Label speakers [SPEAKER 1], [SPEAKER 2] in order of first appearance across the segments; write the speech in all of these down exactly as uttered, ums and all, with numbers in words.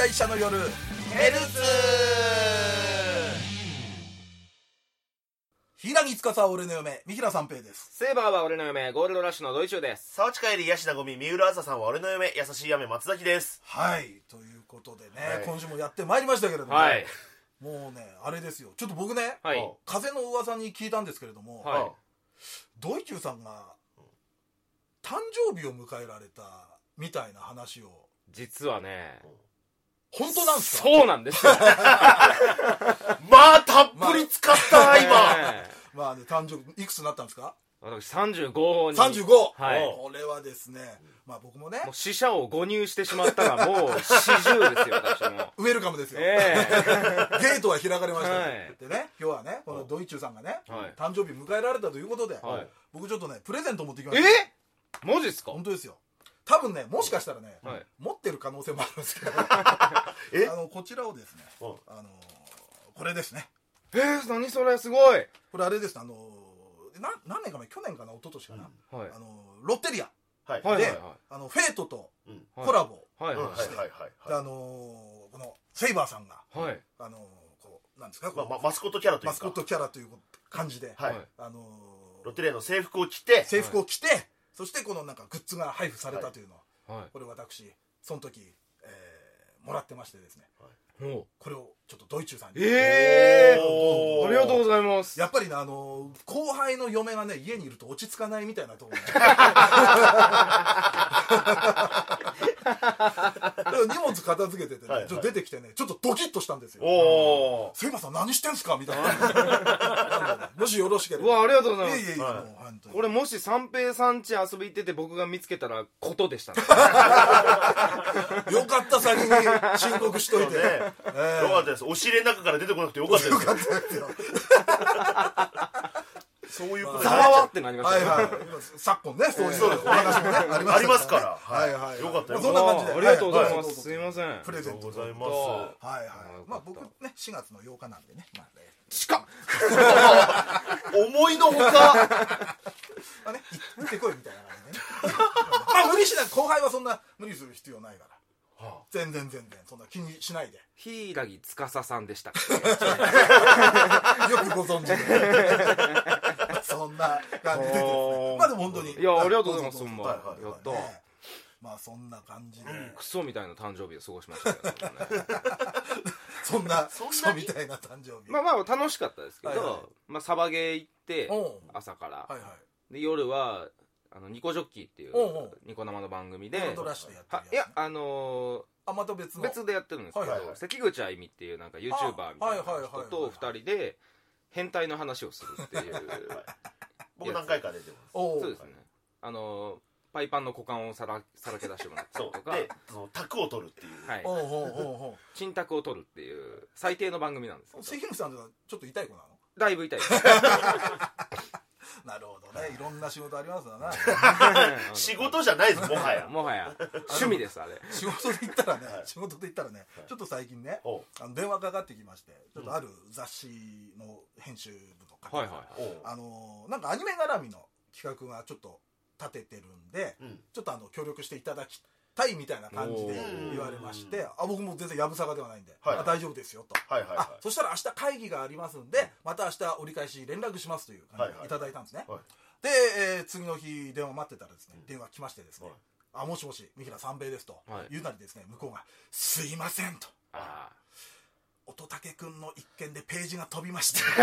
[SPEAKER 1] 大社の夜ヘルツ。柊司俺の嫁三平三平です。
[SPEAKER 2] セイバーは俺の嫁ゴールドラッシュの土井中です。
[SPEAKER 3] 沢地帰りヤシナゴミ三浦朝さんは俺の嫁優しい雨松崎です。
[SPEAKER 1] はいということでね、
[SPEAKER 3] はい、
[SPEAKER 1] 今週もやってまいりましたけれども、
[SPEAKER 2] はい、
[SPEAKER 1] もうねあれですよ、ちょっと僕ね、
[SPEAKER 2] はい、
[SPEAKER 1] 風の噂に聞いたんですけれども、
[SPEAKER 2] はい、
[SPEAKER 1] 土井中さんが誕生日を迎えられたみたいな話を。
[SPEAKER 2] 実はね、
[SPEAKER 1] 本当なんですか？
[SPEAKER 2] そうなんですよ。
[SPEAKER 3] まあたっぷり使った、まあ、今
[SPEAKER 1] まあね、誕生日いくつになったんですか？
[SPEAKER 2] 私さんじゅうごに。
[SPEAKER 1] さんじゅうご、
[SPEAKER 2] はい、
[SPEAKER 1] これはですね、まあ僕もね、
[SPEAKER 2] もう死者を誤入してしまったらもう四十ですよ。私も
[SPEAKER 1] ウェルカムですよ、
[SPEAKER 2] えー、
[SPEAKER 1] ゲートは開かれました、
[SPEAKER 2] はい、
[SPEAKER 1] でね、今日はねこのドイチューさんがね、
[SPEAKER 2] はい、
[SPEAKER 1] 誕生日迎えられたということで、はい、僕ちょっとねプレゼント持ってきました。
[SPEAKER 2] えマジですか？
[SPEAKER 1] 本当ですよ。多分ね、もしかしたらね、はい、持ってる可能性もあるんですけどえあのこちらをですね、あのこれですね。
[SPEAKER 2] えー、何それ、すごい。
[SPEAKER 1] これあれです、あのな何年か前、去年かな、一昨年かな、うん、はい、あのロッテリア、はい、で、はいはいはい、あのフェイトとコラボして、あのこのセイバーさんが、はい、あのこうなんですか、こう、ま、
[SPEAKER 3] マスコットキャラというか
[SPEAKER 1] マスコットキャラという感じで、はい、あの
[SPEAKER 3] ロッテリアの制服を着て
[SPEAKER 1] 制服を着て、はい、そしてこのなんかグッズが配布されたというのを、はい、これ私その時、えー、もらってましてですね、はい、これをちょっとドイチューさんに、
[SPEAKER 2] えー、ありがとうございます。
[SPEAKER 1] やっぱりね、あの後輩の嫁がね家にいると落ち着かないみたいなところね荷物片付けててね、はいはい、ちょっと出てきてね、ちょっとドキッとしたんですよ。おー、セイバーさん何してんすかみたいなもしよろしければ。
[SPEAKER 2] うわ、ありがとうございます。
[SPEAKER 1] いえいえいえ、
[SPEAKER 2] はい、
[SPEAKER 1] もう本当に
[SPEAKER 2] これもし三平さん家遊び行ってて僕が見つけたらことでしたね
[SPEAKER 1] よかった先に申告しといて、ね、
[SPEAKER 3] えー、よかったです。押し入れの中から出てこなくてよかったですよ。よかったですよそういうことで、
[SPEAKER 2] ざわわってなりましたね。
[SPEAKER 1] はいはい。昨今ね、そういうお話もね
[SPEAKER 3] ありますから。
[SPEAKER 1] はいはい。
[SPEAKER 3] よかったよ。
[SPEAKER 1] そんな感じで。
[SPEAKER 2] ありがとうございます。すいません。
[SPEAKER 1] プレゼント
[SPEAKER 3] ございます。
[SPEAKER 1] はいはい。まあ僕ねしがつのようかなんでね。まあね。
[SPEAKER 2] 近っ。
[SPEAKER 3] 思いのほか。
[SPEAKER 1] まあね、行ってこいみたいな感じでね。まあ無理しない。後輩はそんな無理する必要ないから。全然全然そんな気にしないで。
[SPEAKER 2] 柊司さんでした。よ
[SPEAKER 1] くご存知で。そんな感じでですね。まあでも本当に。
[SPEAKER 2] いや、ありがとうございます。そんな。やった。
[SPEAKER 1] まあそんな感じで。
[SPEAKER 2] クソみたいな誕生日を過ごしましたけどね。
[SPEAKER 1] そんなクソみたいな誕生日。
[SPEAKER 2] まあまあ楽しかったですけど、まあサバゲー行って朝からで夜はあのニコジョッキーっていうニコ生の番組で、いやあの
[SPEAKER 1] あまた別の
[SPEAKER 2] 別でやってるんですけど、関口あゆみっていうなんか YouTuber みたいな人とふたりで変態の話をするっていう
[SPEAKER 3] 僕何回か出てます。
[SPEAKER 2] そうですね。あのパイパンの股間をさらさらけ出してもらったりとか、
[SPEAKER 3] で卓を取るっていう、
[SPEAKER 2] はい、珍卓を取るっていう最低の番組なんですけど。
[SPEAKER 1] 関口さんとかちょっと痛い子なの？
[SPEAKER 2] だいぶ痛いです。
[SPEAKER 1] なるほどね、いろんな仕事ありますよな
[SPEAKER 3] 仕事じゃないです、もはや
[SPEAKER 2] もはや趣味です。あれ
[SPEAKER 1] 仕事で言ったらね、仕事で言ったらね、ちょっと最近ねあの電話かかってきまして、ちょっとある雑誌の編集部の方があのなんかアニメ絡みの企画がちょっと立ててるんで、ちょっとあの協力していただきたいみたいな感じで言われまして、あ僕も全然やぶさかではないんで、はい、あ大丈夫ですよと、はいはいはい、あそしたら明日会議がありますんでまた明日折り返し連絡しますという感じでいただいたんですね、はいはい、で、えー、次の日電話待ってたらですね、電話来ましてですね、はい、あもしもし三平三平ですと、はい、言うなりですね、向こうがすいませんと、あ乙武くんの一件でページが飛びまして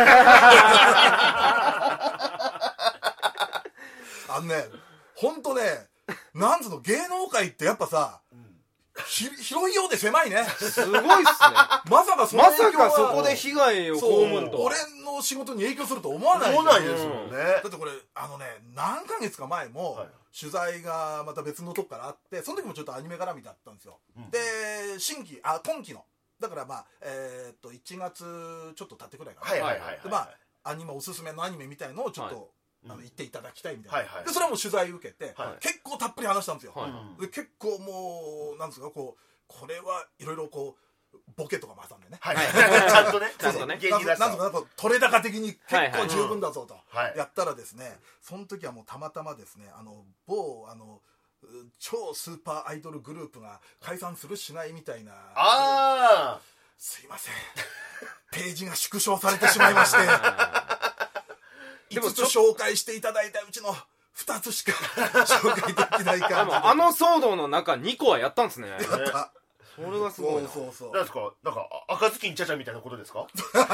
[SPEAKER 1] あのね本当ね、なんつうの、芸能界ってやっぱさ、うん、ひ広いようで狭いね。
[SPEAKER 2] すごいっすね。
[SPEAKER 1] まさかそ
[SPEAKER 2] のまさかそこで被害を被ると。
[SPEAKER 1] 俺の仕事に影響すると思わない。
[SPEAKER 3] 思わないですもんね。だ
[SPEAKER 1] ってこれあのね、何ヶ月か前も、はい、取材がまた別のとこからあって、その時もちょっとアニメ絡みだったんですよ。うん、で新規あ今期のだからまあえー、っといちがつちょっと経ってくらいかな。はいはいはい、はい。でまあアニメおすすめのアニメみたいのをちょっと、はい、あの言っていただきたいみたいな、はいはい、でそれはもう取材受けて、はい、結構たっぷり話したんですよ、はい、で結構もうなんですかこうこれはいろいろこうボケとかも挟んでね、はい、ち
[SPEAKER 3] ゃんとねちゃんとね
[SPEAKER 1] 芸人らしさなんとかなんか取れ高的に結構十分だぞとやったらですね、その時はもうたまたまですねあの某あの超スーパーアイドルグループが解散するしないみたいな。
[SPEAKER 3] ああ
[SPEAKER 1] すいませんページが縮小されてしまいましていつつ紹介していただいたうちのふたつしか紹介できない感じで
[SPEAKER 2] あの騒動の中にこはやったんですね。
[SPEAKER 1] やった
[SPEAKER 2] それがすごいな。
[SPEAKER 1] そうそうそう。
[SPEAKER 3] なんですか、なんか赤ずきんちゃちゃみたいなことですか？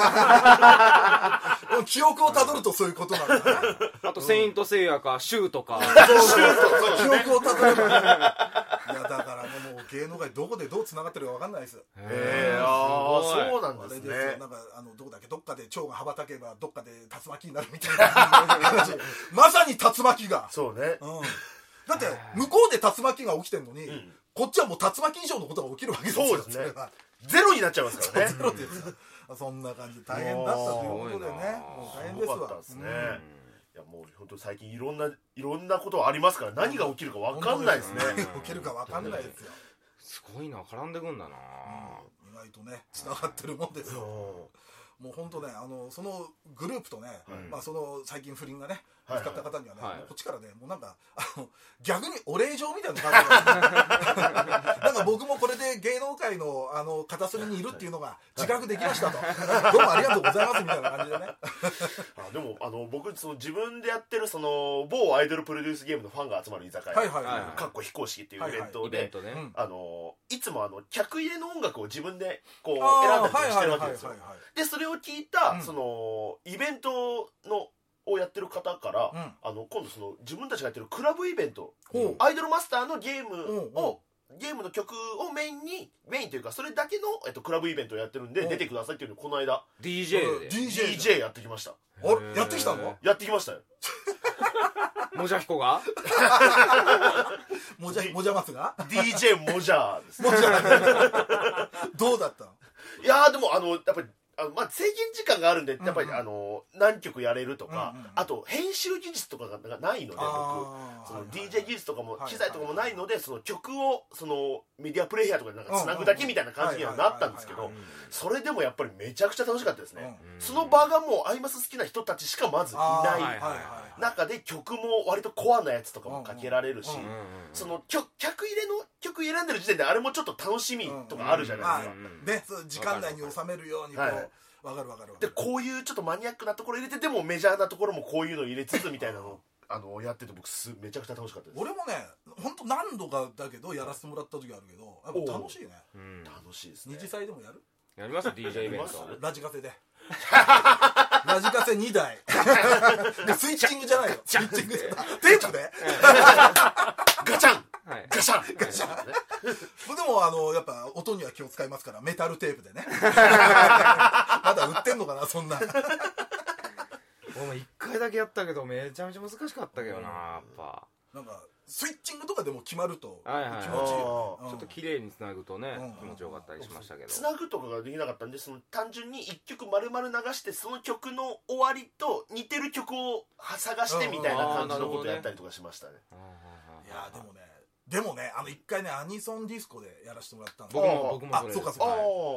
[SPEAKER 1] 記憶をたどるとそういうことなんだね。
[SPEAKER 2] あとセイントセイヤかシューとか。
[SPEAKER 1] そうそう記憶をたどればね。いやだからね、もう芸能界どこでどうつながってるか分かんないです。
[SPEAKER 3] へえ、ああそうなんですね。
[SPEAKER 1] なんかあのどこだっけ、どっかで蝶が羽ばたけばどっかで竜巻になるみたいな話。まさに竜巻が。
[SPEAKER 3] そうね。
[SPEAKER 1] うん。だって向こうで竜巻が起きてるのに。こっちはもう竜巻以上のことが起きるわけですよ。
[SPEAKER 3] そうですね。ゼロになっちゃいますからね。
[SPEAKER 1] ゼロです。そんな感じ大変だったということでね。もう大変ですわ。
[SPEAKER 3] すごかったですね。いやもう本当最近いろんないろんなことありますから何が起きるかわかんないですね。
[SPEAKER 1] 何が起きるかわかんないですよ。
[SPEAKER 2] すごいな、絡んでくんだな。
[SPEAKER 1] 意外とね繋がってるもんですよ。もう本当ね、あのそのグループとね、まあその最近不倫がね見つかった方にはね、こっちからねもうなんかあの逆にお礼状みたいな感じで、なんか僕もこれで芸能界のあの片隅にいるっていうのが自覚できましたと、どうもありがとうございますみたいな感じでね。
[SPEAKER 3] あでもあの僕その自分でやってるその某アイドルプロデュースゲームのファンが集まる居酒屋、かっこ非公式っていうイベントで、あのいつもあの客入れの音楽を自分でこう選んだりしてるわけですよ。でそれを聞いた、うん、そのイベントのをやってる方から、うん、あの今度その自分たちがやってるクラブイベント、うん、アイドルマスターのゲームを、うん、ゲームの曲をメインにメインというかそれだけの、えっと、クラブイベントをやってるんで、うん、出てくださいっていうのをこの間
[SPEAKER 2] ディージェー で
[SPEAKER 1] ディージェー
[SPEAKER 3] ディージェー やってきました。
[SPEAKER 1] あれやってきたの？
[SPEAKER 3] やってきましたよ。
[SPEAKER 2] もじゃひこが
[SPEAKER 1] もじゃもじゃますが
[SPEAKER 3] ディージェー もじゃです、ね、
[SPEAKER 1] もじゃどうだったの？
[SPEAKER 3] いやーでもあのやっぱりあのまあ、制限時間があるんでやっぱり、うんうん、あの何曲やれるとか、うんうん、あと編集技術とかがないので僕その ディージェー 技術とかも機材とかもないのでその曲をそのメディアプレイヤーとかでなんかつなぐだけみたいな感じにはなったんですけどそれでもやっぱりめちゃくちゃ楽しかったですね、うん、その場がもうアイマス好きな人たちしかまずいない中で曲も割とコアなやつとかもかけられるし、うんうん、その客入れの曲選んでる時点であれもちょっと楽しみとかあるじゃないですか、
[SPEAKER 1] うんうん、で時間内に収めるようにこう、はいわかるわかる。
[SPEAKER 3] でこういうちょっとマニアックなところ入れてでもメジャーなところもこういうの入れつつみたいなのあのやってて僕すめちゃくちゃ楽しかったです。
[SPEAKER 1] 俺もね本当何度かだけどやらせてもらった時あるけどやっぱ楽しいね、
[SPEAKER 3] うん、楽しいですね。
[SPEAKER 1] 二次祭でもやる？
[SPEAKER 2] やります ディージェー イベント
[SPEAKER 1] ラジカセでラジカセにだいスイッチングじゃないよスイッチングテープで
[SPEAKER 3] ガチャン
[SPEAKER 2] はい、
[SPEAKER 3] ガシャン
[SPEAKER 1] ガシャンでもあのやっぱ音には気を使いますからメタルテープでねまだ売ってんのかなそんな
[SPEAKER 2] 俺もいっかいだけやったけどめちゃめちゃ難しかったけどな、やっぱ
[SPEAKER 1] なんかスイッチングとかでも決まると気持ちいい、
[SPEAKER 2] はいはい、ちょっと綺麗につなぐとね、うん、気持ちよかったりしましたけど
[SPEAKER 3] つなぐとかができなかったんでその単純にいっきょく丸々流してその曲の終わりと似てる曲を探してみたいな感じのことやったりとかしましたね。
[SPEAKER 1] いやでもねでもねあの一回ねアニソンディスコでやらせてもらったんです
[SPEAKER 2] 僕も僕もそれ
[SPEAKER 1] あそうかそうか、はい、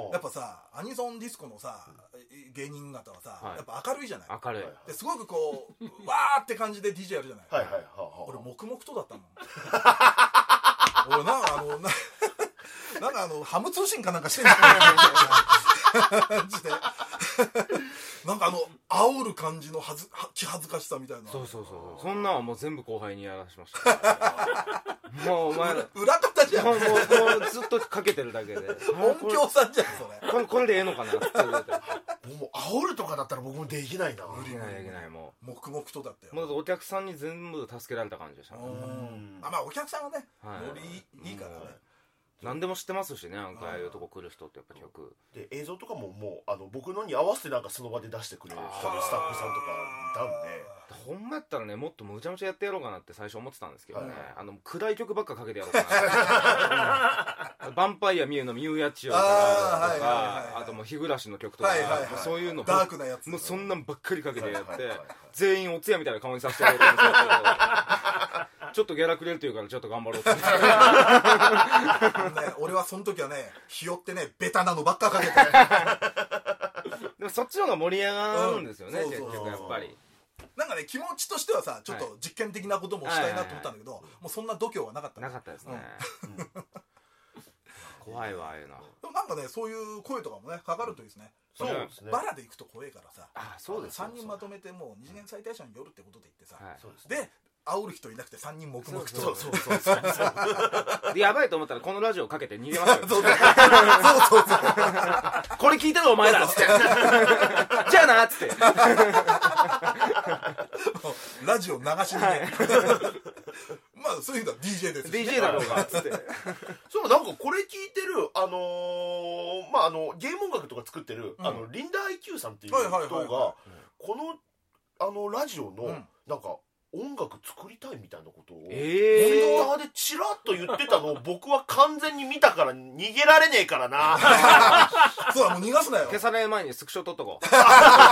[SPEAKER 1] やっぱさアニソンディスコのさ芸人方はさ、はい、やっぱ明るいじゃない
[SPEAKER 2] 明るい
[SPEAKER 1] ですごくこうわーって感じで ディージェー やるじゃない、
[SPEAKER 3] はいはいはい、
[SPEAKER 1] 俺黙々とだったもん俺なんかあのななんかあのハム通信かなんかしてんじゃない感じでなんかあの煽る感じのはず気恥ずかしさみたいな
[SPEAKER 2] そうそうそうそんなんはもう全部後輩にやらしましたもうお前ら
[SPEAKER 1] 裏方じゃん
[SPEAKER 2] もうもうもうずっとかけてるだけで
[SPEAKER 1] 音響さんじゃんそれ
[SPEAKER 2] これこれでええのかなって言われて
[SPEAKER 3] もう煽るとかだったら僕もできないな
[SPEAKER 2] できないできないも
[SPEAKER 1] う黙々とだったよ
[SPEAKER 2] もうお客さんに全部助けられた感じでしたね
[SPEAKER 1] あまあお客さんはねノリいいからね
[SPEAKER 2] 何でも知ってますしねなんかああいうとこ来る人ってやっぱ曲
[SPEAKER 3] で映像とかももうあの僕のに合わせてなんかその場で出してくれるスタッフさんとかいたんで
[SPEAKER 2] ほんまやったらねもっとむちゃむちゃやってやろうかなって最初思ってたんですけどね、はい、あの暗い曲ばっかかけてやろうかな、うん、ヴァンパイアミュウのミュウヤチオとかあともう日暮らしの曲とか、はいはいはい、そういうの
[SPEAKER 1] ダークなやつ
[SPEAKER 2] もうそんなんばっかりかけてやって、はいはいはい、全員お通夜みたいな顔にさせてやろうと思ってちょっとギャラくれるというからちょっと頑張ろうと思って、
[SPEAKER 1] ね、俺はその時はねひよってねベタなのばっかかけて
[SPEAKER 2] でもそっちの方が盛り上がるんですよね、うん、結局やっぱり
[SPEAKER 1] なんかね気持ちとしてはさちょっと実験的なこともしたいなと思ったんだけど、はいはいはい、もうそんな度胸はなかった
[SPEAKER 2] なかったですね、うん、怖いわああいうの。
[SPEAKER 1] でもなんかねそういう声とかもねかかるといいですね。
[SPEAKER 3] そうですね。
[SPEAKER 1] バラで行くと怖いからさ、
[SPEAKER 2] あそうです
[SPEAKER 1] さんにんまとめてもう二次元最大者によるってことで言ってさ、
[SPEAKER 2] はい、
[SPEAKER 1] で煽る人いなくてさんにん黙々と
[SPEAKER 3] そうそうそうそう
[SPEAKER 2] でやばいと思ったらこのラジオかけて逃げますよ
[SPEAKER 1] そうそうそう
[SPEAKER 2] これ聞いてるお前らっつってじゃあなっつって
[SPEAKER 1] ラジオ流しにねまあそういうのは ディージェー ですし、ね、
[SPEAKER 2] ディージェー だろうがっつって
[SPEAKER 3] そうなんかこれ聞いてるあのー、まああのゲーム音楽とか作ってる、うん、あのリンダー アイキュー さんっていう人がこのあのラジオの、うん、なんか音楽作りたいみたいなことをツイッターでチラッと言ってたのを僕は完全に見たから逃げられねえからな
[SPEAKER 1] そうだもう逃がすなよ。
[SPEAKER 2] 消される前にスクショ撮っとこう
[SPEAKER 1] 本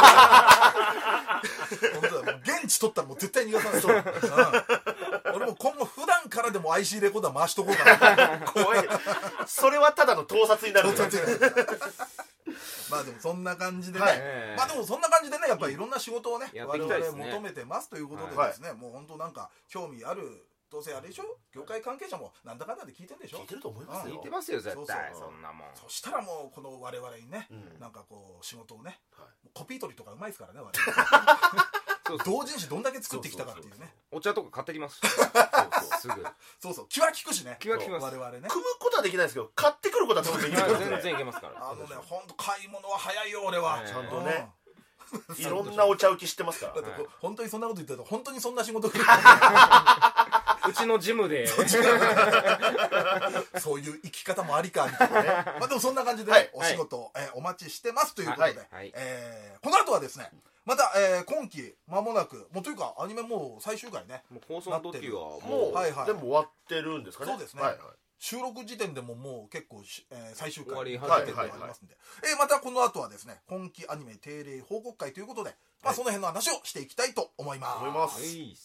[SPEAKER 1] 当だもう現地撮ったらもう絶対逃がさないそう、うん、俺も今後普段からでも アイシー レコーダー回しとこうかな
[SPEAKER 3] 怖いそれはただの盗撮になる
[SPEAKER 1] 盗撮になるまあでもそんな感じでね、はい、まあでもそんな感じでねやっぱりいろんな仕事をね、うん、我々求めてますということでですね、はい、もう本当なんか興味あるどうせあれでしょ業界関係者もなんだかんだで聞いてるんでしょ。
[SPEAKER 3] 聞いてると思いますよ、
[SPEAKER 2] 聞いてますよ絶対。そんなもん
[SPEAKER 1] そしたらもうこの我々にね、うん、なんかこう仕事をね、はい、コピー取りとかうまいですからね我々そうそう同人誌どんだけ作ってきたかっていうね。そうそうそう
[SPEAKER 2] お茶とか買ってきますすぐ
[SPEAKER 1] そうそう気は利くしね。
[SPEAKER 2] 気は利きます。
[SPEAKER 1] 我々ね
[SPEAKER 3] 組むことはできないですけど買ってくることは当然できますね。
[SPEAKER 2] 全然いけますから
[SPEAKER 1] あのね本当買い物は早いよ俺は、
[SPEAKER 3] ちゃんとねいろんなお茶浮き知ってますから。
[SPEAKER 1] だってこう本当にそんなこと言ったら本当にそんな仕事
[SPEAKER 2] うちのジムで
[SPEAKER 1] そういう生き方もありかみたいなねまあでもそんな感じで、ねはい、お仕事、はいえー、お待ちしてますということで、はいはいえー、この後はですねまた、えー、今期間もなくもうというかアニメもう最終回ね
[SPEAKER 2] もう放送の時は
[SPEAKER 3] もう、はいはい、でも終わってるんですかね。
[SPEAKER 1] そうですね、はいはい、収録時点でももう結構、えー、最終回
[SPEAKER 2] 終わり
[SPEAKER 1] 始めてありますんで、えー、またこの後はですね今期アニメ定例報告会ということで、まあ、その辺の話をしていきたいと思います。
[SPEAKER 3] 思います。
[SPEAKER 2] はい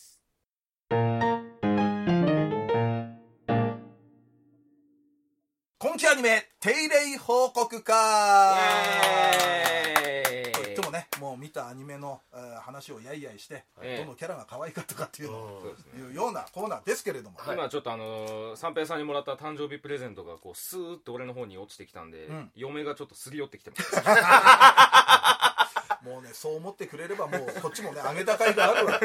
[SPEAKER 1] 今期アニメ定例報告会。今日もねもう見たアニメの、えー、話をやいやいして、えー、どのキャラが可愛かったかっていうのをいうようなコーナーですけれども、
[SPEAKER 2] はい、今ちょっとあのー、三平さんにもらった誕生日プレゼントがこうスーッと俺の方に落ちてきたんで、うん、嫁がちょっとすり寄ってきてます
[SPEAKER 1] もうねそう思ってくれればもうこっちもねあげた甲斐があるわ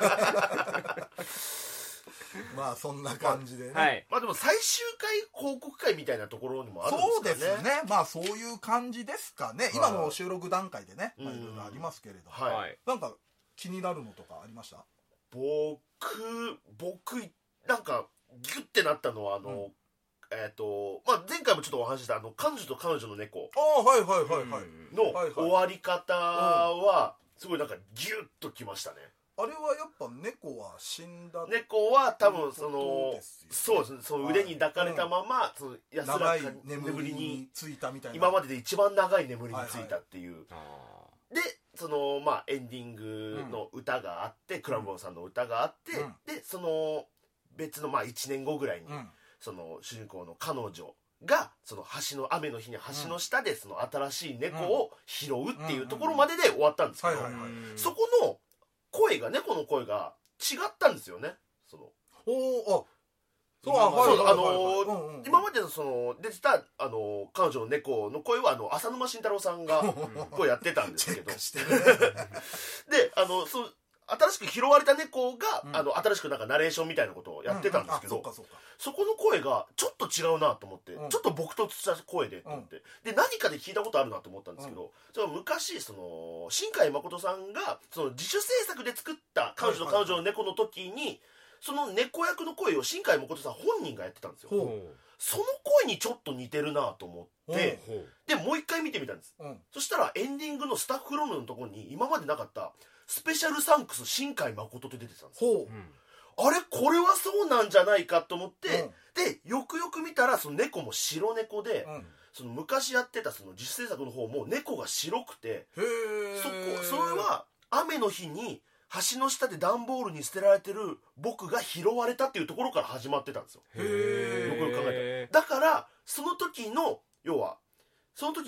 [SPEAKER 1] まあそんな感じでね、
[SPEAKER 3] はい、まあでも最終回報告会みたいなところにもあるんですかね。
[SPEAKER 1] そうですねまあそういう感じですかね、はい、今の収録段階でね、まあ、いろいろありますけれど、はい、なんか気になるのとかありました？
[SPEAKER 3] 僕僕なんかギュッてなったのはあの、うんえーとまあ、前回もちょっとお話ししたあの彼女と彼女の猫の終わり方はすごいなんかギュッときましたね。
[SPEAKER 1] あれはやっぱ猫は死んだ
[SPEAKER 3] 猫は多分そのそうですねその腕に抱かれたまま、うん、その安らかに
[SPEAKER 1] 眠りについたみたいな
[SPEAKER 3] 今までで一番長い眠りについたっていう、はいはい、でそのまあエンディングの歌があって、うん、クラムボンさんの歌があって、うん、でその別のまあいちねんごぐらいに、うん、その主人公の彼女がその橋の雨の日に橋の下でその新しい猫を拾うっていうところまでで終わったんですけど、そこの声が猫の声が違ったんですよね。その
[SPEAKER 1] おあ
[SPEAKER 3] そうあの今までのその出てたあの彼女の猫の声はあの浅沼慎太郎さんが声やってたんですけどであのそ新しく拾われた猫が、うん、あの新しくなんかナレーションみたいなことをやってたんですけど、うんうん、そ, そこの声がちょっと違うなと思って、うん、ちょっと朴突した声でと思って、うん、で何かで聞いたことあるなと思ったんですけど、うん、その昔その新海誠さんがその自主制作で作った彼女と彼女の猫の時にその猫役の声を新海誠さん本人がやってたんですよ。その声にちょっと似てるなと思ってでもう一回見てみたんです、うん、そしたらエンディングのスタッフルームのところに今までなかったスペシャルサンクス新海誠って出てたんですよ。ほう、うん、あれこれはそうなんじゃないかと思って、うん、でよくよく見たらその猫も白猫で、うん、その昔やってたその自主制作の方も猫が白くてへそこそれは雨の日に橋の下で段ボールに捨てられてる僕が拾われたっていうところから始まってたんですよ。へよくよく考えたらだからその時の要はその時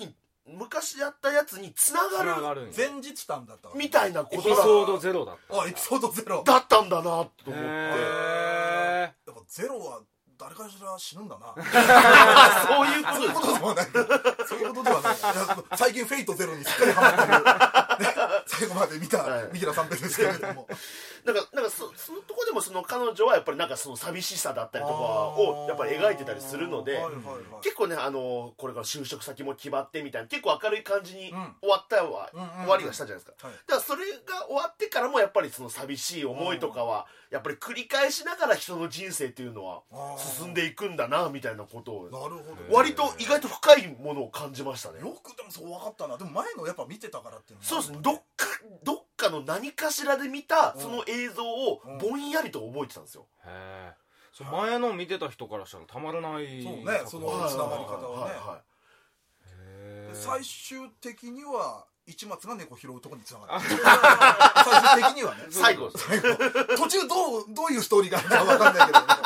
[SPEAKER 3] 昔やったやつにつながる
[SPEAKER 1] 前日談だった
[SPEAKER 3] みたいなことだ。
[SPEAKER 2] エピソードゼロだった。
[SPEAKER 1] あエピソードゼロ
[SPEAKER 3] だったんだなと思って。
[SPEAKER 1] やっぱゼロは誰かしら死ぬんだな
[SPEAKER 3] そういうこと
[SPEAKER 1] ではないそういうことではない最近フェイトゼロにしっかりハマってる、ね、最後まで見た三平三平ですけれども
[SPEAKER 3] なんかなんか そ, そのとこでもその彼女はやっぱりなんかその寂しさだったりとかをやっぱり描いてたりするので、はいはいはい、結構ねあのこれから就職先も決まってみたいな結構明るい感じに終わったは、うん、終わりがしたじゃないですか、はい、だからそれが終わってからもやっぱりその寂しい思いとかはやっぱり繰り返しながら人の人生っていうのは進んでいくんだなみたいなことを
[SPEAKER 1] なるほど
[SPEAKER 3] 割と意外と深いものを感じましたね。
[SPEAKER 1] よくでもそう分かったな。でも前のやっぱ見てたからっていうの
[SPEAKER 3] そうですね。どっかどっかの何かしらで見たその映像をぼんやりと覚えてたんですよ。
[SPEAKER 2] へえ。前の見てた人からしたらたまらない。
[SPEAKER 1] そうね。そのつながり方はね。へえ。最終的には市松が猫拾うところにつながる。最終的にはね。
[SPEAKER 3] 最後。
[SPEAKER 1] 最後。途中どうどういうストーリーがあるか分かんないけどね。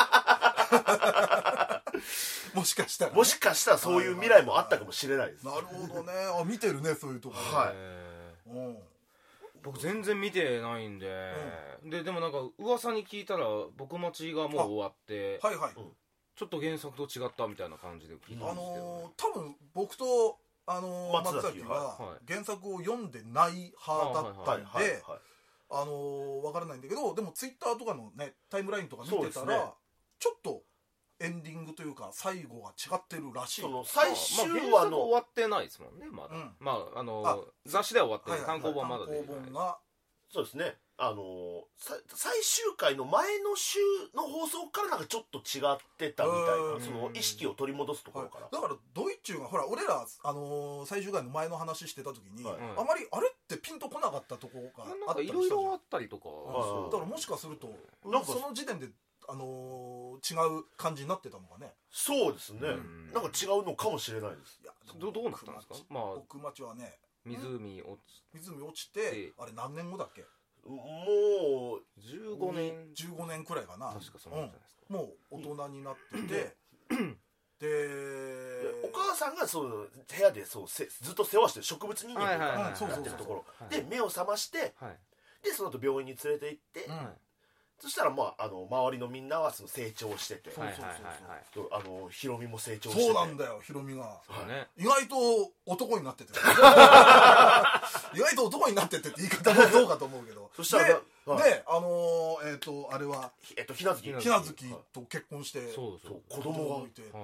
[SPEAKER 1] もしかしたら、ね、
[SPEAKER 3] もしかしたらそういう未来もあったかもしれないです。
[SPEAKER 1] なるほどね。あ見てるねそういうところ。
[SPEAKER 3] はい。
[SPEAKER 2] うん、僕全然見てないんで、うん、ででもなんか噂に聞いたら僕待ちがもう終わって
[SPEAKER 1] はいはい、
[SPEAKER 2] うん、ちょっと原作と違ったみたいな感じで聞いたんですけど、ね、
[SPEAKER 1] あのー、多分僕とあのー、松崎は原作を読んでない派だったんであのー、分からないんだけどでもツイッターとかのねタイムラインとか見てたら、ね、ちょっとエンディングというか最後が違ってるらしい。
[SPEAKER 3] その最終話の、
[SPEAKER 2] まあ、原作終わってないですもんねまだ、うん、まああのー、雑誌では終わってる、はいはいはい、単行本まだで、
[SPEAKER 1] 単行本が
[SPEAKER 3] そうですねあのー、最終回の前の週の放送からなんかちょっと違ってたみたいなその意識を取り戻すところから、
[SPEAKER 1] はい、だからドイチューがほら俺ら、あのー、最終回の前の話してた時に、はい、あまりあれってピンとこなかったところがあったりしたじゃん。
[SPEAKER 2] いろいろあったりとか、
[SPEAKER 1] はい、だからもしかするとなんかその時点であのー、違う感じになってたのかね。
[SPEAKER 3] そうですね、うん、なんか違うのかもしれないです。いや
[SPEAKER 2] ど, どうなったんですか。まあ
[SPEAKER 1] 奥町はね
[SPEAKER 2] 湖落ち
[SPEAKER 1] 湖落ちてあれ何年後だっけ。
[SPEAKER 3] もう
[SPEAKER 2] じゅうごねん
[SPEAKER 1] じゅうごねんくらいかな。
[SPEAKER 2] 確かそうなんじゃないですか、
[SPEAKER 1] うん、もう大人になってて、うん、で
[SPEAKER 3] お母さんがそう部屋でそうせずっと世話してる植物人間とかやってるところで目を覚まして、はい、でその後病院に連れて行って、うんそしたら、まあ、あの周りのみんなはその成長しててあのヒロミも成長してて
[SPEAKER 1] そうなんだよヒロミが、はい、意外と男になってて意外と男になっててって言い方もどうかと思うけど
[SPEAKER 3] そしたら
[SPEAKER 1] で、はい、であのー、えっ、ー、とあれは
[SPEAKER 3] えっとひなずき
[SPEAKER 1] ひなずきと結婚して
[SPEAKER 3] そうそう子供がいて、
[SPEAKER 1] はい、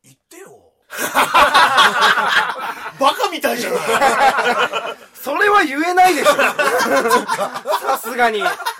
[SPEAKER 1] 言ってよ
[SPEAKER 3] バカみたいじゃない
[SPEAKER 2] それは言えないでしょさすがに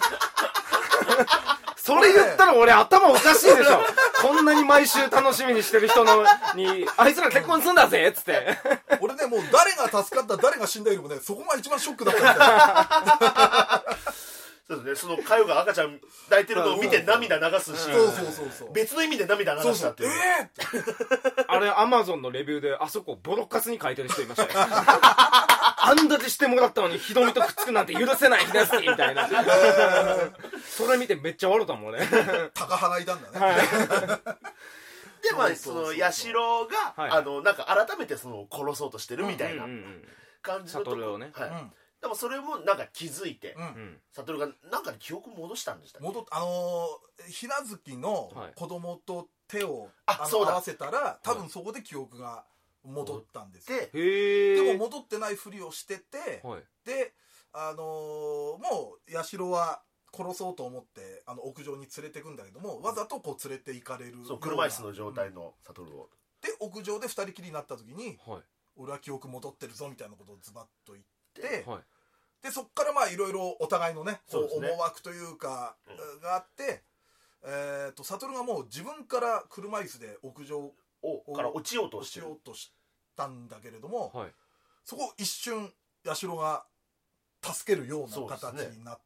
[SPEAKER 2] それ言ったら俺頭おかしいでしょこんなに毎週楽しみにしてる人のにあいつら結婚すんだぜっつって
[SPEAKER 1] 俺ねもう誰が助かった誰が死んだよりもねそこが一番ショックだったみたいな
[SPEAKER 3] そうですねその佳代が赤ちゃん抱いてるのを見て涙流すし
[SPEAKER 1] そうそうそうそう
[SPEAKER 3] 別の意味で涙流したっていう
[SPEAKER 1] え
[SPEAKER 2] ー、あれアマゾンのレビューであそこボロカスに書いてる人いましたよあんだけしてもらったのにひどみとくっつくなんて許せないひなすきみたいな、えー、それ見てめっちゃ笑ったもんね
[SPEAKER 1] 高払いだんだね、はい
[SPEAKER 3] でまあその八代が、はい、あのなんか改めてその殺そうとしてるみたいな感じのところ、
[SPEAKER 2] うんうんうん、
[SPEAKER 3] はい、うん、でもそれもなんか気づいて、うん、悟がなんか記憶戻したんでしたっけ。
[SPEAKER 1] 戻っあのー、ひなずきの子供と手を、
[SPEAKER 3] はい、あそうだ
[SPEAKER 1] 合わせたら多分そこで記憶が戻ったんですよ、
[SPEAKER 2] はい、へ
[SPEAKER 1] でも戻ってないふりをしてて、はい、であのー、もう八代は殺そうと思ってあの屋上に連れてくんだけどもわざとこう連れて行かれる
[SPEAKER 3] そう車椅子の状態の悟を、
[SPEAKER 1] で屋上で二人きりになった時に、はい、俺は記憶戻ってるぞみたいなことをズバッと言って、はい、でそっからまあいろいろお互いのねそうですね思惑というか、うん、があって、えー、と悟がもう自分から車椅子で屋上
[SPEAKER 3] をから落ちようとして
[SPEAKER 1] 落ちようとしたんだけれども、はい、そこを一瞬八代が助けるような形になって、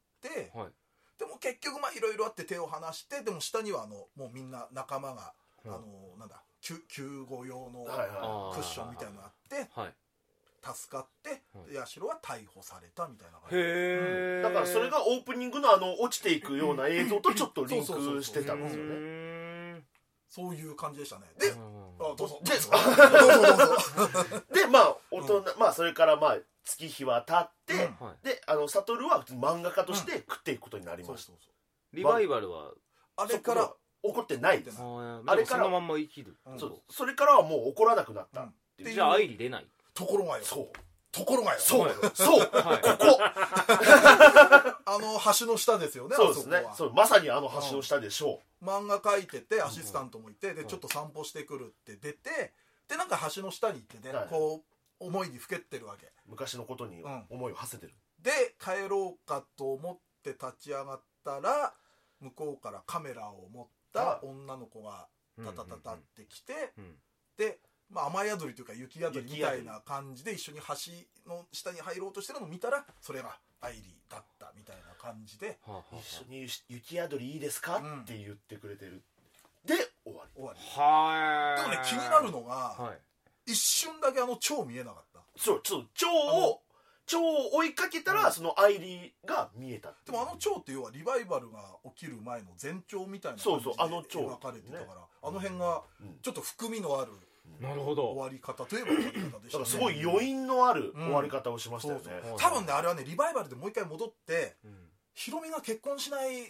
[SPEAKER 1] はい、でも結局まあいろいろあって手を離してでも下にはあのもうみんな仲間が、うん、あのなんだ救護用のクッションみたいなのがあって、はい、助かって、はい、八代は逮捕されたみたいな感じ、
[SPEAKER 3] へー、だからそれがオープニングのあの落ちていくような映像とちょっとリンクしてたんですよね。
[SPEAKER 1] そういう感じでしたね。で、ああどうぞ
[SPEAKER 3] で
[SPEAKER 1] どうぞどうぞ
[SPEAKER 3] でまあ大人、うん、まあそれからまあ月日は経って、
[SPEAKER 2] うん、
[SPEAKER 3] であの悟は普通に漫画家として食っていくことになりました、うん、そうそうそう
[SPEAKER 2] リバイバルは
[SPEAKER 3] あれから起こってないです。
[SPEAKER 2] あれからそのまんま生きる、
[SPEAKER 3] うん、そうそれからはもう起こらなくなった、
[SPEAKER 2] うん、じゃあ愛理出ない。
[SPEAKER 1] ところがよ
[SPEAKER 3] そう
[SPEAKER 1] ところがよ
[SPEAKER 3] そうそう、はい、ここ
[SPEAKER 1] あの橋の下ですよね。
[SPEAKER 3] そうですね。そうまさにあの橋の下でしょ
[SPEAKER 1] う、うん、漫画描いててアシスタントもいて、うん、でちょっと散歩してくるって出てでなんか橋の下に行ってね、はい、こう思いにふけってるわけ。
[SPEAKER 3] 昔のことに思いを馳せてる、
[SPEAKER 1] うん、で帰ろうかと思って立ち上がったら向こうからカメラを持った女の子がタタタタってきて、うんうんうん、でまあ、雨宿りというか雪宿りみたいな感じで一緒に橋の下に入ろうとしてるのを見たらそれが愛理だったみたいな感じで、
[SPEAKER 3] はあはあ、一緒に雪宿りいいですか、うん、って言ってくれてるで終わり
[SPEAKER 1] 終わり
[SPEAKER 2] は
[SPEAKER 1] でもね気になるのが、はい、一瞬だけあの蝶見えなかった。
[SPEAKER 3] そうちょっと蝶を蝶を追いかけたら、うん、その愛理が見えた。
[SPEAKER 1] でもあの蝶って要はリバイバルが起きる前の前兆みたいな感じで描かれてたから、あの辺がちょっと含みのある、
[SPEAKER 2] なるほど
[SPEAKER 1] 終わり方といえば終わり方でしたね。
[SPEAKER 3] だからすごい余韻のある終わり方をしましたよね、
[SPEAKER 1] うん、そうそう多分ねあれはねリバイバルでもう一回戻って、うん、ヒロミが結婚しないっていう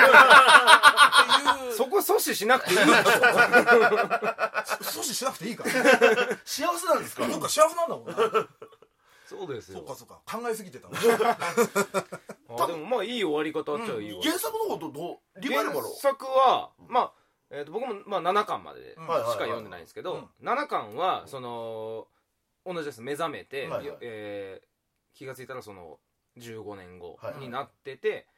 [SPEAKER 2] そこ阻止しなくていいんだ
[SPEAKER 1] 阻止しなくていいから
[SPEAKER 3] 幸せなんですか。
[SPEAKER 1] なんか幸せなんだもんな
[SPEAKER 2] そうですよ。
[SPEAKER 1] そうかそうか考えすぎてた
[SPEAKER 2] あでもまあいい終わり方っちゃいい、
[SPEAKER 3] うん、原作のことどうリバイバル
[SPEAKER 2] 原作はまあえー、と僕もまあななかんまでしか読んでないんですけど、うん、ななかんはその同じです。目覚めて、はいはいえー、気がついたらそのじゅうごねんごになってて、はいはい、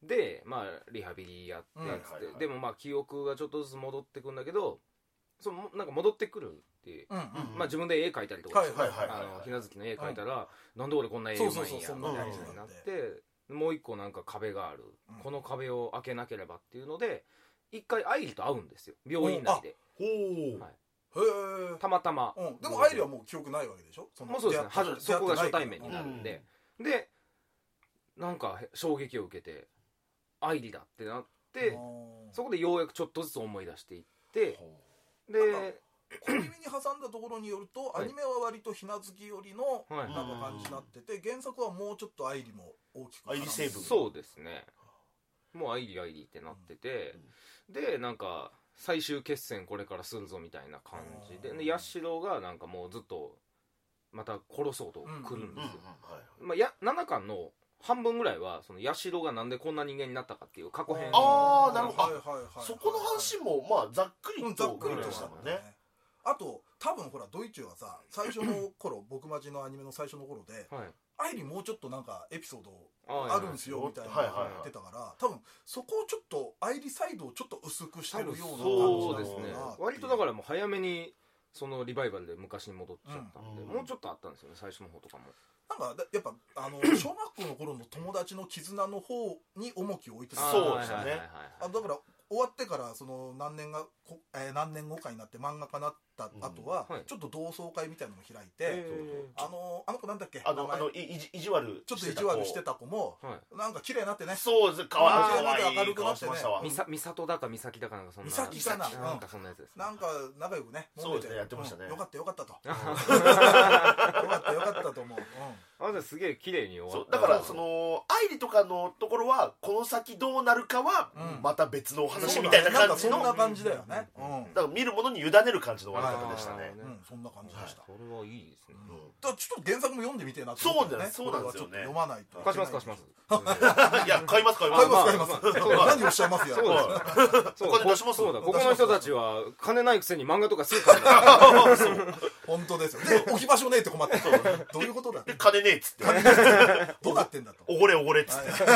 [SPEAKER 2] でまあリハビリやってつって、うんはいはい、でもまあ記憶がちょっとずつ戻ってくんだけどそのなんか戻ってくるっていう、うんうんうんまあ、自分で絵描いたりとかひなずきの絵描いたら、うん、なんで俺こんな絵うまいんやみたいになってもう一個なんか壁がある、うん、この壁を開けなければっていうので一回愛理と会うんですよ病院内で。
[SPEAKER 1] ほう、
[SPEAKER 2] はい、
[SPEAKER 1] へえ
[SPEAKER 2] たまたま、
[SPEAKER 1] うん、でも愛理はもう記憶ないわけでしょ。
[SPEAKER 2] そのもうそうですねはそこが初対面になるんで、うん、でなんか衝撃を受けて愛理だってなってそこでようやくちょっとずつ思い出していってで
[SPEAKER 1] 小耳に挟んだところによると、はい、アニメは割とひなずき寄りのなんか感じになってて、原作はもうちょっと愛理も大きく
[SPEAKER 3] 愛理成分
[SPEAKER 2] そうですねもう愛理愛理ってなってて、うん、でなんか最終決戦これからするぞみたいな感じで、で八代がなんかもうずっとまた殺そうと来るんですよ。まあやななかんの半分ぐらいはその八代がなんでこんな人間になったかっていう過去編。
[SPEAKER 3] ああなるほど、はいはいはいはい、そこの話もまあざっくりと、うん、
[SPEAKER 1] ざっくりとしたもんね。あと多分ほらドイツはさ最初の頃僕町のアニメの最初の頃で、はい、愛理もうちょっとなんかエピソードあるんですよみたいなのを言ってたから多分そこをちょっと愛理サイドをちょっと薄くしてるような感じなのかな。そうですね
[SPEAKER 2] 割とだからもう早めにそのリバイバルで昔に戻っちゃったんで、うん、もうちょっとあったんですよね最初の方とかも。
[SPEAKER 1] なんかやっぱあの小学校の頃の友達の絆の方に重きを置いてた。
[SPEAKER 3] そうですね。
[SPEAKER 1] あだから終わってからその何年が、えー、何年後かになって漫画家になった後は、うんはい、ちょっと同窓会みたいなのも開いて、あのあの子なんだっけ
[SPEAKER 3] あのあのいじ意地悪
[SPEAKER 1] ちょっと意地悪してた子も、はい、なんか綺麗になってね。
[SPEAKER 3] そうですかわいい
[SPEAKER 1] 明るくなってね。
[SPEAKER 2] みさとだかみさきだかなんかそんな。
[SPEAKER 1] みさきかな。
[SPEAKER 2] なんかそんなやつです。
[SPEAKER 1] なんか仲良くね。
[SPEAKER 3] そうですねやってましたね。
[SPEAKER 1] よかったよかったと。よかったよかったと思う。
[SPEAKER 2] あじゃすげえ綺麗に終わった。
[SPEAKER 3] だからその愛理とかのところはこの先どうなるかはまた別のお話みたいな感じ。
[SPEAKER 1] そんな感じだよね、
[SPEAKER 3] うん、だから見るものに委ねる感じの終わり方でしたね、
[SPEAKER 1] うん、そんな感じでした、
[SPEAKER 2] はい、それはいいですね、
[SPEAKER 1] うん、だからちょっと原作も読んでみてえなって
[SPEAKER 3] 思ってね。そうなんですよね。
[SPEAKER 1] 読まないと
[SPEAKER 2] 貸します貸します
[SPEAKER 3] いや買います買います
[SPEAKER 1] 買います買います何をおっしゃいますよ。
[SPEAKER 3] そうお金出します。
[SPEAKER 2] そうだここの人たちは金ないくせに漫画とかするから
[SPEAKER 1] 本当ですよ。で置き場所ねえって困ってどういうことだって
[SPEAKER 3] 金ねえっつって
[SPEAKER 1] どうなってんだと
[SPEAKER 3] おごれおごれっつって
[SPEAKER 1] ね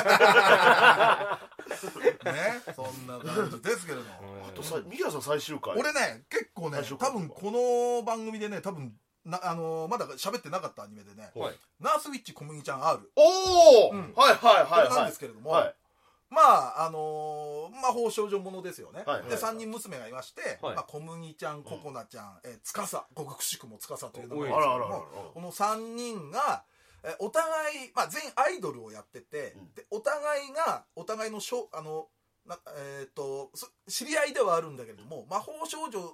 [SPEAKER 1] そんな感じですけれども
[SPEAKER 3] あとさミキヤさん最終回
[SPEAKER 1] 俺ね結構ね多分この番組でね多分なあのー、まだ喋ってなかったアニメでね、はい、ナースウィッチ小麦ちゃん R
[SPEAKER 3] おお、うん、はいはいはいはい
[SPEAKER 1] なんですけれども、はい、まああのー、魔法少女ものですよね、はいはい、でさんにん娘がいまして、はいまあ、小麦ちゃんココナちゃん、うん、えつかさごくしくもつかさという名前ですけどもこのさんにんがえお互い、まあ、全員アイドルをやってて、うん、でお互いがお互いのしょあのな、えー、と知り合いではあるんだけれども魔法少女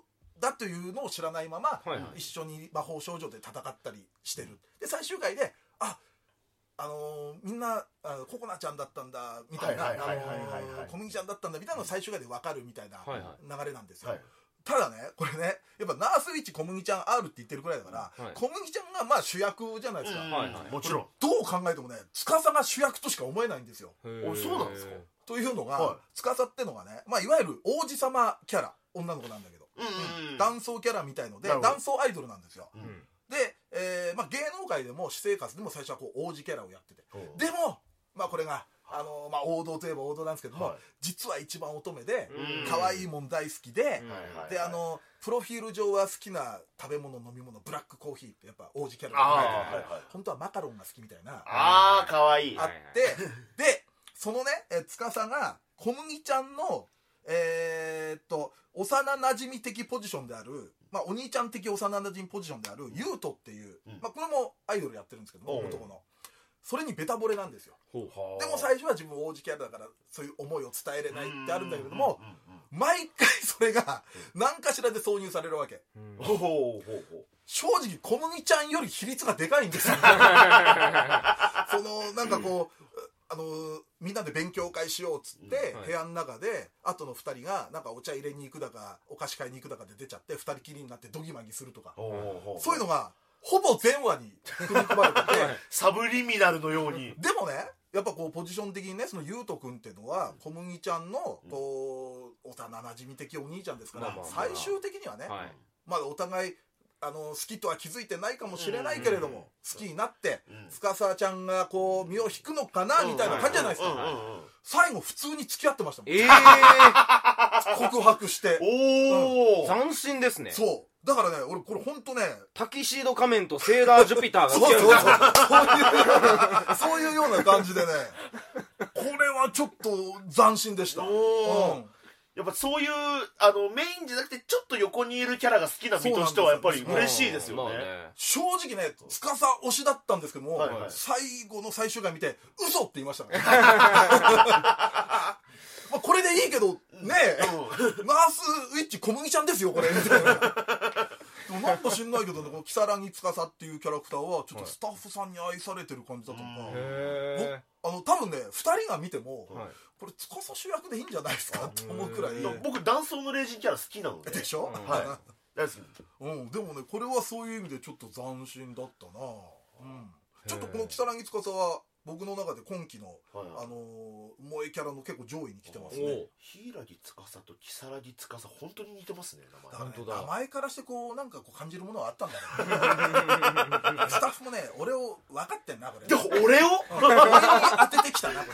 [SPEAKER 1] だというのを知らないまま、
[SPEAKER 2] はいはい、
[SPEAKER 1] 一緒に魔法少女で戦ったりしてる。で最終回でああのー、みんなあココナちゃんだったんだみたいな小麦ちゃんだったんだみたいなのを最終回で分かるみたいな流れなんですよ、はいはい、ただねこれねやっぱナースウィッチ小麦ちゃん R って言ってるくらいだから、はい、小麦ちゃんがまあ主役じゃないですか、はいはい、
[SPEAKER 3] もちろん
[SPEAKER 1] どう考えてもね司が主役としか思えないんですよ。
[SPEAKER 3] おそうなんですか。
[SPEAKER 1] というのが、はい、司ってのがね、まあ、いわゆる王子様キャラ女の子なんだけど、うんうんうん、男装キャラみたいので男装アイドルなんですよ、うん、で、えーまあ、芸能界でも私生活でも最初はこう王子キャラをやってて、でも、まあ、これがあの、まあ、王道といえば王道なんですけども、はい、実は一番乙女で可愛いもん大好きで、であのプロフィール上は好きな食べ物飲み物ブラックコーヒーってやっぱ王子キャラが書いてあるけど、はいはい、本当はマカロンが好きみたいな
[SPEAKER 3] あーかわいい
[SPEAKER 1] あってでそのね司が小麦ちゃんのえー、っと幼なじみ的ポジションである、まあ、お兄ちゃん的幼なじみポジションであるユウトっていう、うんまあ、これもアイドルやってるんですけども、うん、男のそれにベタ惚れなんですよ。でも最初は自分王子キャラだからそういう思いを伝えれないってあるんだけれども、毎回それが何かしらで挿入されるわけ。正直小麦ちゃんより比率がでかいんですよ。そのなんかこうあのみんなで勉強会しようっつって、うんはい、部屋の中で後のふたりがなんかお茶入れに行くだかお菓子買いに行くだかで出ちゃってふたりきりになってドギマギするとか、そういうのがほぼ全話に組み込まれてて
[SPEAKER 3] サブリミナルのように
[SPEAKER 1] でもねやっぱこうポジション的にねそのゆうとくんっていうのは小麦ちゃんのこう幼なじみ的お兄ちゃんですから、最終的にはね、はい、まだお互いあの好きとは気づいてないかもしれないけれども、好きになって司ちゃんがこう身を引くのかなみたいな感じじゃないですか。最後普通に付き合ってましたもん、えー、告白して
[SPEAKER 2] おお、うん、斬新ですね。
[SPEAKER 1] そうだからね俺これ本当ね
[SPEAKER 2] タキシード仮面とセーラージュピターが付き合う
[SPEAKER 1] そうそうそうそういうような感じでねこれはちょっと斬新でした。うん
[SPEAKER 3] やっぱそういうあのメインじゃなくてちょっと横にいるキャラが好きな身としてはやっぱり嬉しいですよね。
[SPEAKER 1] 正直ね司推しだったんですけども、はいはい、最後の最終回見て嘘って言いましたねまあこれでいいけどねえ、うん、ナースウィッチ小麦ちゃんですよこれみたいなでもなんか知んないけどねこの如月司っていうキャラクターはちょっとスタッフさんに愛されてる感じだったのか、はい、あの多分ねふたりが見ても、はいこれ司主役でいいんじゃないですかと思うくらい
[SPEAKER 3] 僕男装の霊人キャラ好きなので
[SPEAKER 1] でしょ、
[SPEAKER 3] うん、はい大好き、
[SPEAKER 1] うん、でもねこれはそういう意味でちょっと斬新だったな、うん、ちょっとこの如月司は僕の中で今期の、はいはい、あのー、萌えキャラの結構上位に来てますね。
[SPEAKER 3] 柊司と如月司本当に似てますね名前。
[SPEAKER 1] だからね、名前からしてこうなんかこう感じるものはあったんだねスタッフもね俺を分かってんなこれ、
[SPEAKER 3] ね、で俺を
[SPEAKER 1] 俺に当ててきたなこ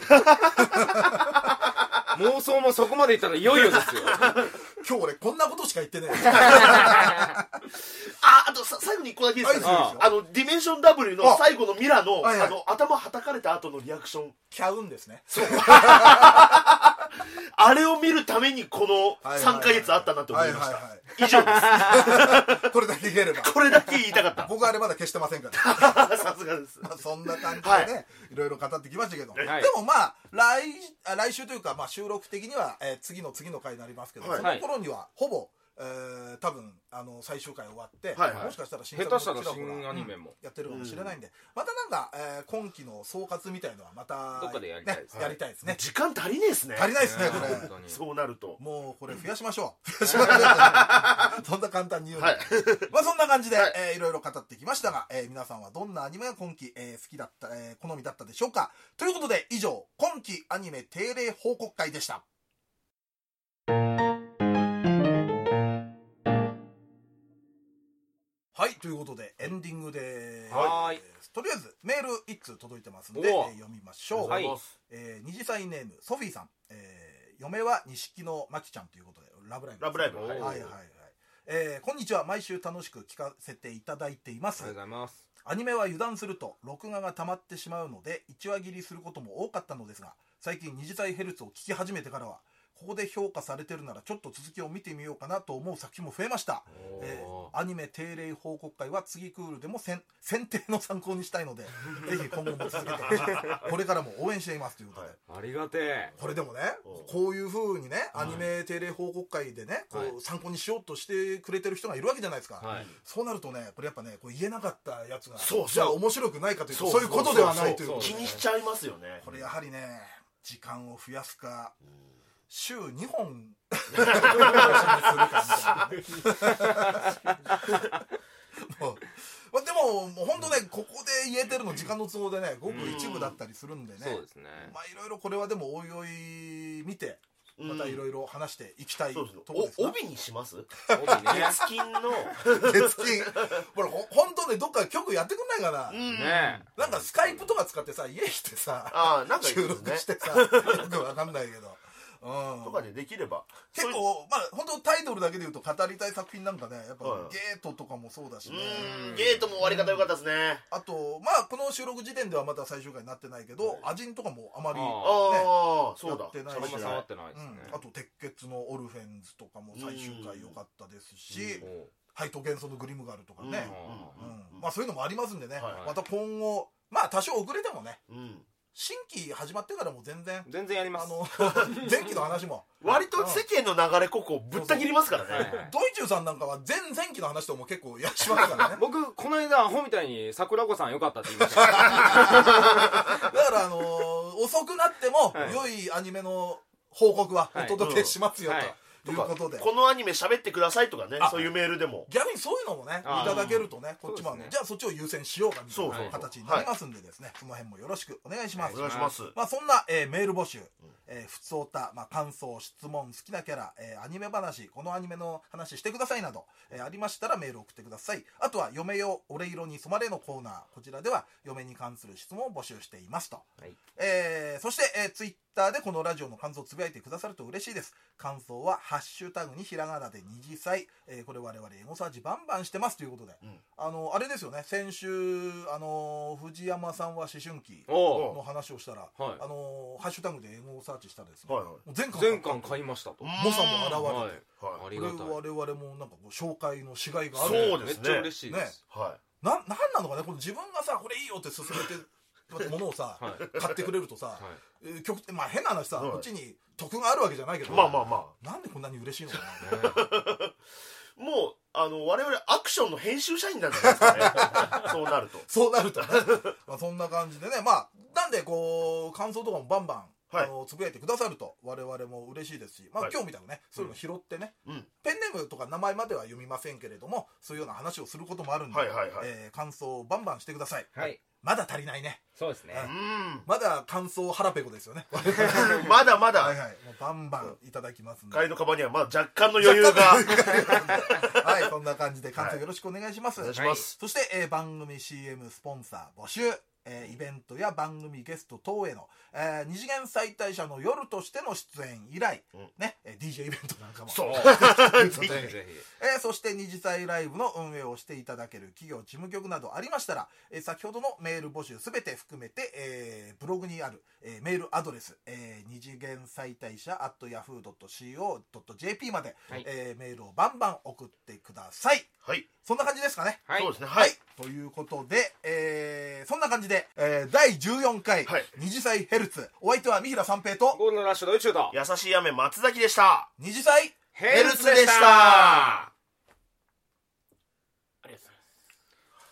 [SPEAKER 2] れ妄想もそこまでいったらいよいよですよ
[SPEAKER 1] 今日俺こんなことしか言ってねえ
[SPEAKER 3] あ、あとさ最後にいっこだけいいですか。ああのディメンション W の最後のミラの あ,、はいはい、あの頭はたかれた後のリアクション
[SPEAKER 1] キャウンですね。
[SPEAKER 3] そうあれを見るためにこのさんかげつあったなと思いました。以上です
[SPEAKER 1] これだけ言えれば
[SPEAKER 3] これだけ言いたかった
[SPEAKER 1] 僕あれまだ消してませんから
[SPEAKER 3] さすがです、
[SPEAKER 1] まあ、そんな感じでね、はい、いろいろ語ってきましたけど、はい、でもまあ 来, 来週というか、まあ、収録的には、えー、次の次の回になりますけど、はい、その頃にはほぼえー、多分あの最終回終わって、はいはい、もしかしたら新作の
[SPEAKER 2] 下手したら新アニメも、
[SPEAKER 1] うん、やってるかもしれないんで、うん、またなんか、えー、今期の総括みたいのはまた
[SPEAKER 2] どっかでやりたいです、
[SPEAKER 1] ね、やりたいですね。
[SPEAKER 3] 時間足りねえですね。
[SPEAKER 1] 足りないですねこれ
[SPEAKER 3] そうなると
[SPEAKER 1] もうこれ増やしましょう増やしましょうそんな簡単に言うの、はい、まあそんな感じで、はいえー、いろいろ語ってきましたが、えー、皆さんはどんなアニメが今期、えー、好きだった、えー、好みだったでしょうか。ということで以上今期アニメ定例報告会でした。はいということでエンディングでーす。はいとりあえずメールいっつう届いてますので、えー、読みましょう。はい、えー、二次祭ネームソフィーさん、えー、嫁は錦野真紀ちゃんということでラブライブ、
[SPEAKER 3] ラブライブ、
[SPEAKER 1] はいはいはい、えー、こんにちは。毎週楽しく聞かせていただいています。
[SPEAKER 2] ありがとうございます。
[SPEAKER 1] アニメは油断すると録画が溜まってしまうのでいちわ切りすることも多かったのですが、最近二次祭ヘルツを聞き始めてからはここで評価されてるならちょっと続きを見てみようかなと思う作品も増えました、えー、アニメ定例報告会は次クールでも選定の参考にしたいのでぜひ今後も続けてほしいこれからも応援していますということで、
[SPEAKER 2] はい、ありがてえ。
[SPEAKER 1] これでもねこういう風にねアニメ定例報告会でねこう参考にしようとしてくれてる人がいるわけじゃないですか、はい、そうなるとねこれやっぱねこう言えなかったやつが
[SPEAKER 3] そうそう
[SPEAKER 1] じゃあ面白くないかというとそういうことではないということで、
[SPEAKER 3] 気にしちゃいますよね。こ
[SPEAKER 1] れやはりね時間を増やすか、うん、週にほんもうまあ、でももう本当ねここで言えてるの時間の都合でねごく一部だったりするんでね、
[SPEAKER 2] そうですね。
[SPEAKER 1] まあいろいろこれはでもおいおい見てまたいろいろ話していきたいところですか。
[SPEAKER 3] 帯にします？
[SPEAKER 2] 帯ね。
[SPEAKER 3] 月金の
[SPEAKER 1] 月金これほ本当ねどっか曲やってくんないかな。
[SPEAKER 2] ね。
[SPEAKER 1] なんかスカイプとか使ってさ家来てさ
[SPEAKER 3] あなんか
[SPEAKER 1] 収録してさよくわかんないけど。うん、
[SPEAKER 3] とかでできれば
[SPEAKER 1] 結構まあ本当タイトルだけで言うと語りたい作品なんかねやっぱ、はい、ゲートとかもそうだしね。
[SPEAKER 3] うんゲートも終わり方良かったですね。
[SPEAKER 1] あとまあこの収録時点ではまだ最終回になってないけど、はい、アジンとかもあまり、ね、
[SPEAKER 3] あそうだ
[SPEAKER 1] やってないし、
[SPEAKER 2] 触ってないですね、
[SPEAKER 1] うん、あと鉄血のオルフェンズとかも最終回良かったですし、ハイト幻想のグリムガルとかね、うんうん、まあそういうのもありますんでね、はいはい、また今後まあ多少遅れてもね、うん新規始まってからも全然
[SPEAKER 2] 全然やります。
[SPEAKER 1] あの前期の話も
[SPEAKER 3] 割と世間の流れここぶった切りますからね。
[SPEAKER 1] ドイチューさんなんかは前前期の話とも結構やしますからね。
[SPEAKER 2] 僕この間アホみたいに桜子さん良かったって言いました。だ
[SPEAKER 1] からあのー、遅くなっても良いアニメの報告はお届けしますよ、はいうんはい
[SPEAKER 3] ということでこのアニメ喋ってくださいとかねそういうメールでも
[SPEAKER 1] 逆にそういうのもねいただけるとねこっちも、ね、じゃあそっちを優先しようかみたいな形になりますんでですね、はい、その辺もよろしくお願いします。
[SPEAKER 3] お願いします。
[SPEAKER 1] まあそんな、えー、メール募集、えー、ふつおた、まあ、感想質問好きなキャラ、えー、アニメ話このアニメの話してくださいなど、えー、ありましたらメール送ってください。あとは嫁よ俺色に染まれのコーナーこちらでは嫁に関する質問を募集していますと、はいえー、そして、えー、ツイッターでこのラジオの感想をつぶやいてくださると嬉しいです。感想はハッシュタグにひらがなで二次祭、えー、これ我々エゴサーチバンバンしてますということで、うん、あのあれですよね先週あの藤山さんは思春期の話をしたら、はい、あのハッシュタグでエゴサーチしたらですね、はいはい、
[SPEAKER 2] 全巻全巻買いましたと
[SPEAKER 1] 猛者も現れて、はいはい、
[SPEAKER 2] ありがたい。
[SPEAKER 1] これ我々もなんかこう紹介のしがいがある。
[SPEAKER 3] そうですね。
[SPEAKER 2] めっちゃ嬉しいです、
[SPEAKER 1] ねはい、な, なんなのかねこの自分がさこれいいよって勧めてものをさ、はい、買ってくれるとさ、はいえー、曲ってまあ変な話さ、はい、こっちに得があるわけじゃないけど
[SPEAKER 3] まあまあまあ
[SPEAKER 1] なんでこんなに嬉しいのかな、ね、
[SPEAKER 3] もうあの我々アクションの編集社員なんじゃないですかねそうなると
[SPEAKER 1] そうなるとねまあそんな感じでねまあなんでこう感想とかもバンバンはい、あのつぶやいてくださると我々も嬉しいですし、まあ、はい、今日みたいなねそういうの拾ってね、うん、ペンネームとか名前までは読みませんけれどもそういうような話をすることもあるんで、はいはいはいえー、感想をバンバンしてください、はい、まだ足りないね。
[SPEAKER 2] そうですね、
[SPEAKER 1] うん、まだ感想腹ペコですよね
[SPEAKER 3] まだまだ
[SPEAKER 1] はい、はい、もうバンバンいただきますんで
[SPEAKER 3] 帰りのカバンにはまだ若干の余裕が
[SPEAKER 1] はいそんな感じで感想よろしくお願いします、はい、お願いします。そして、えー、番組 シーエム スポンサー募集えー、イベントや番組ゲスト等への、えー、二次元再大社の夜としての出演以来、うんねえー、ディージェー イベントなんかもそうぜひぜひ、えー、そして二次祭ライブの運営をしていただける企業事務局などありましたら、えー、先ほどのメール募集すべて含めて、えー、ブログにある、えー、メールアドレス、えー、二次元再大社 アットヤフードットシーオードットジェーピー まで、はいえー、メールをバンバン送ってください。はいそんな感じですかね。
[SPEAKER 3] はい、そうですね。はい。
[SPEAKER 1] ということで、えー、そんな感じで、えー、だいじゅうよんかい、はい、二次祭ヘルツ。お相手は三平三平と、
[SPEAKER 2] ゴールドラッシュの宇宙と、
[SPEAKER 3] 優しい雨松崎でした。
[SPEAKER 1] 二次祭
[SPEAKER 2] ヘルツでした。ありがとう
[SPEAKER 1] ございます。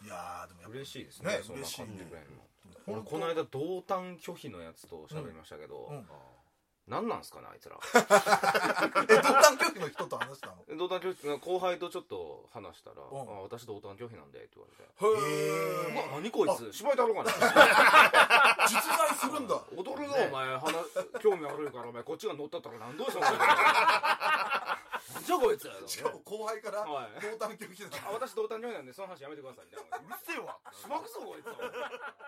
[SPEAKER 1] いやー、でもやっぱ
[SPEAKER 2] 嬉しいですね。
[SPEAKER 1] ね嬉しいね。
[SPEAKER 2] 俺、この間、同担拒否のやつと喋りましたけど、うんうん何なんすかねあいつら
[SPEAKER 1] え同担拒否の人と話したの？
[SPEAKER 2] 同担拒否後輩とちょっと話したら、うん、あ私同担拒否なんでって言われてへえ、まあ、何こいつ芝居だろうかな
[SPEAKER 1] 実在するんだ
[SPEAKER 2] 踊るよ、ね、お前興味あるからお前こっちが乗ったったら何どうしたのじゃあこいつ
[SPEAKER 1] しかも後輩から同担拒否だ、
[SPEAKER 2] はい、私同担拒否なんでその話やめてくださいみたいな
[SPEAKER 1] うるせえわ
[SPEAKER 2] しばくぞこいつ